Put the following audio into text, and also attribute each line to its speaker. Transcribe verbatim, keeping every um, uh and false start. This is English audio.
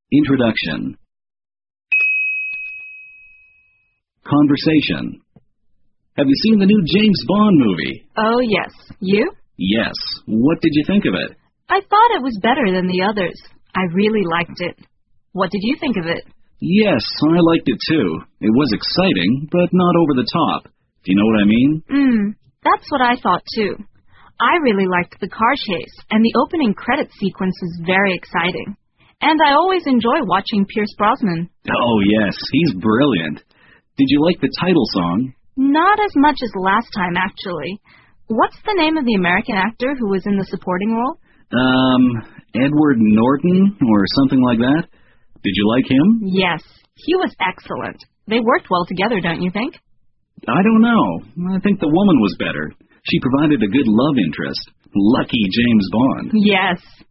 Speaker 1: Introduction. Conversation. Have you seen the new James Bond movie?
Speaker 2: Oh, yes. You?
Speaker 1: Yes. What did you think of it?
Speaker 2: I thought it was better than the others. I really liked it. What did you think of it?
Speaker 1: Yes, I liked it too. It was exciting, but not over the top. Do you know what I mean?
Speaker 2: Mm, that's what I thought too. I really liked the car chase, and the opening credit sequence is very exciting. And I always enjoy watching Pierce Brosnan.
Speaker 1: Oh, yes, he's brilliant. Did you like the title song?
Speaker 2: Not as much as last time, actually. What's the name of the American actor who was in the supporting role?
Speaker 1: Um, Edward Norton, or something like that. Did you like him?
Speaker 2: Yes, he was excellent. They worked well together, don't you think?
Speaker 1: I don't know. I think the woman was better. She provided a good love interest. Lucky James Bond.
Speaker 2: Yes.